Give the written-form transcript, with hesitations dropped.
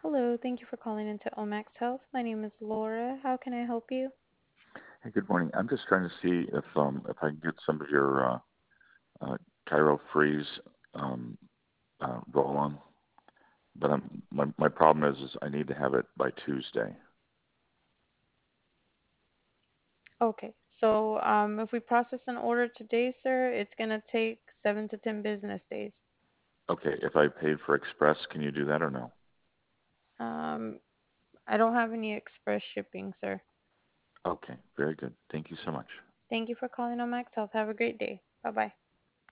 Hello, thank you for calling into Omax Health. My name is Laura. How can I help you? Hey, good morning. I'm just trying to see if I can get some of your uh, Cairo Freeze um, roll on, but my problem is I need to have it by Tuesday. Okay, so if we process an order today, sir, it's gonna take 7 to 10 business days. Okay, if I paid for Express, can you do that or no? Um, I don't have any express shipping, sir. Okay, very good. Thank you so much. Thank you for calling Omax Health. Have a great day. Bye bye.